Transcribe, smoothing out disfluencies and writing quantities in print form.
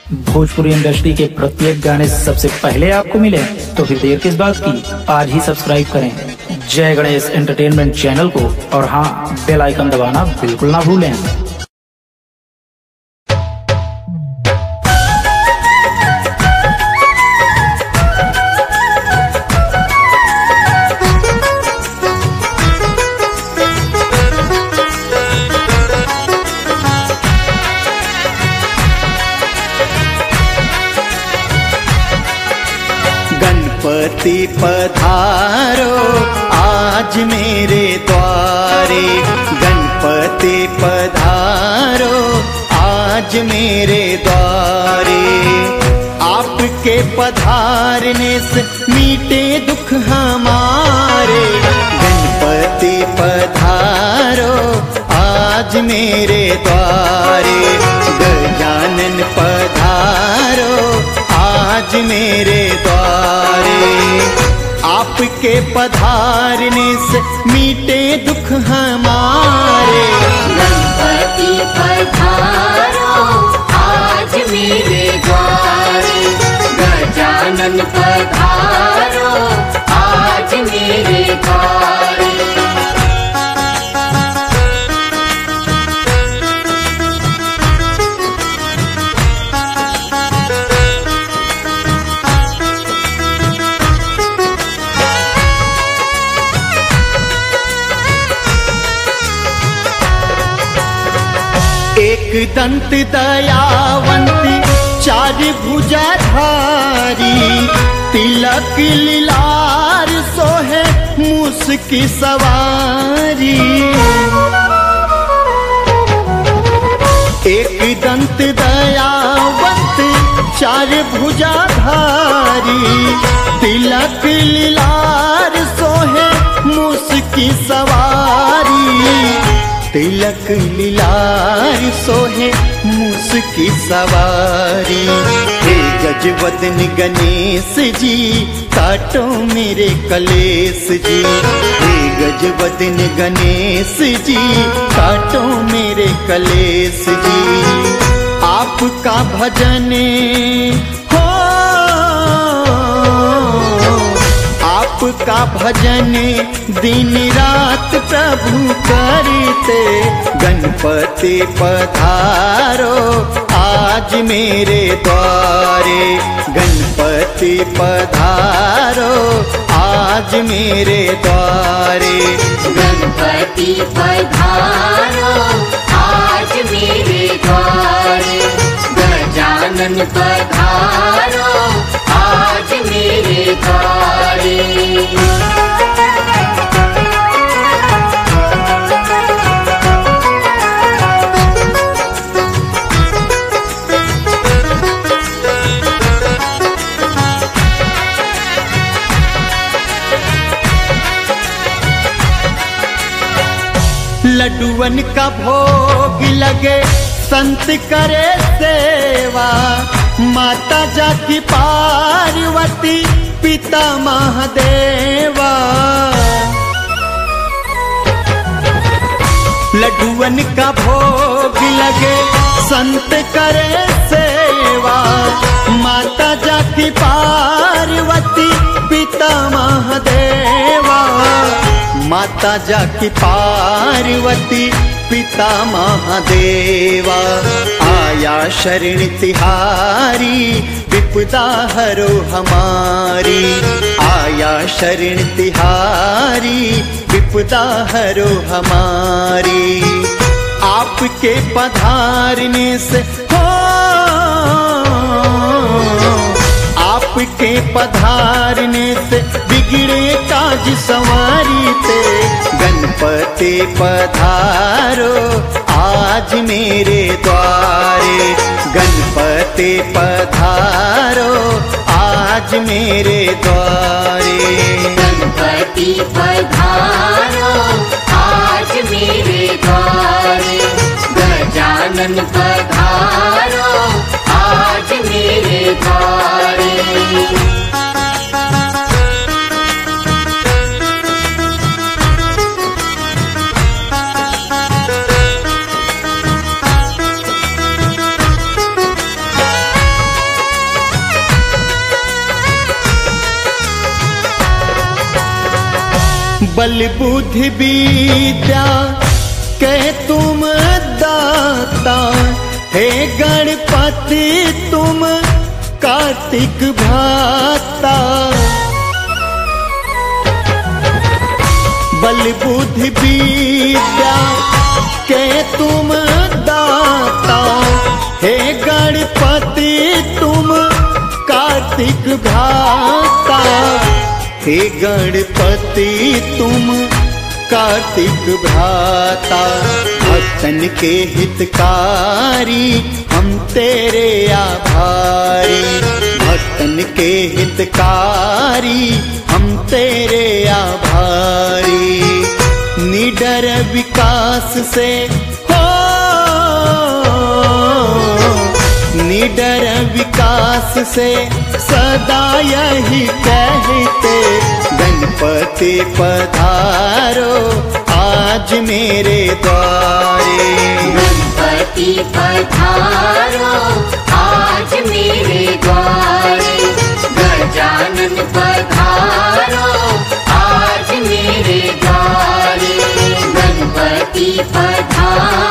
Bhojpuri industry के प्रत्येक गाने सबसे पहले आपको मिले तो फिर देर किस बात की, आज ही सब्सक्राइब करें जय गणेश एंटरटेनमेंट चैनल को, और हाँ, बेल आइकन दबाना बिल्कुल ना भूलें। गणपति पधारो आज मेरे द्वारे, गणपति पधारो आज मेरे द्वारे। आपके पधारने से मीटे दुख हमारे, गणपति पधारो आज मेरे द्वारे। गजानन पधारो आज मेरे द्वारे। आपके पधारने से मीटे दुख हमारे, गणपति पधारो आज मेरे द्वारे। गजानन पधारो आज मेरे द्वारे। एक दंत दयावंती चार भुजाधारी, तिलक लीलार सोहे मूस की सवारी। एक दंत दयावंत चार भुजाधारी, तिलक लीलार सोहे मूस की सवारी। तिलक लीलार सोहे मूस की सवारी। हे गजवदन गणेश जी काटो मेरे कलेश जी। हे गजवदन गणेश जी काटो मेरे कलेश जी। आपका भजन हो, आपका भजन दिन रात प्रभु करते। गणपति पधारो आज मेरे द्वारे, गणपति पधारो आज मेरे द्वारे। गणपति पधारो आज मेरे द्वारे। गजानन पधारो आज मेरे द्वारे। लड्डुअन का भोग लगे संत करे सेवा। माता जाकी पार्वती पिता महादेवा। लड्डुअन का भोग लगे संत करे सेवा। माता जाकी पार्वती पिता महादेवा। माता जाकी पार्वती पिता महादेवा। आया शरण तिहारी विपदा हरो हमारी। आया शरण तिहारी विपदा हरो हमारी। आपके पधारने से हो, आपके पधारने से बिगड़े काज संवारी ते। गणपति पधारो आज मेरे द्वारे, गणपति पधारो आज मेरे द्वारे। गणपति पधारो आज मेरे द्वारे। गजानन पधारो आज मेरे द्वारे। बल बुद्धि विद्या के तुम दाता, हे गणपति तुम कार्तिक भ्राता। बल बुद्धि विद्या के तुम दाता, हे गणपति तुम कार्तिक भ्राता। हे गणपति तुम कार्तिक भ्राता। भक्तन के हितकारी हम तेरे आभारी, भक्तन के हितकारी हम तेरे आभारी। निडर विकास से हो, निडर विकास से सदा यही कहते, गणपति पधारो आज मेरे द्वारे। गणपति पधारो आज मेरे द्वारे, गजानन पधारो आज मेरे द्वारे। गणपति पधारो